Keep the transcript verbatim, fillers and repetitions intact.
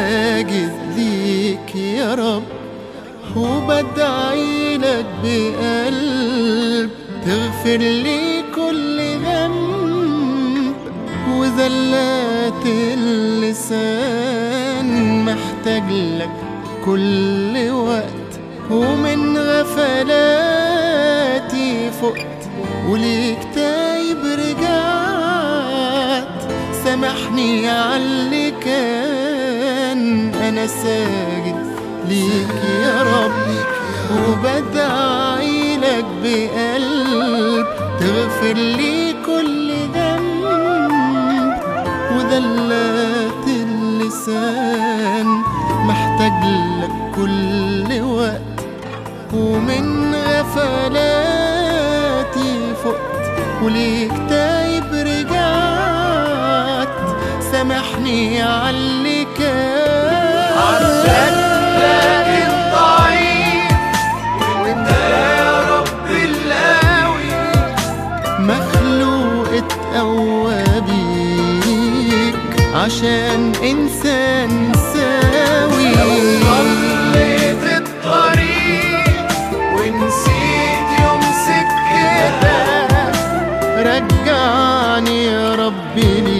ساجد ليك يا رب، وبدعي لك بقلب تغفر لي كل ذنب، وزلات اللسان محتاج لك كل وقت، ومن غفلاتي فقت وليك تايب رجعت. سامحني عاللي كان، أنا ساجد ليك يا رب، وبدعي لك بقلب تغفر لي كل ذنب، وذلات اللسان محتاج لك كل وقت، ومن غفلاتي فقت وليك تايب رجعت. سامحني عاللي كان، عشان لكن ضعيف وانت يا رب القوي، مخلوق اتقوى بيك عشان انسان ساوي. لو ضليت الطريق ونسيت يوم سكتك، رجعني يا ربي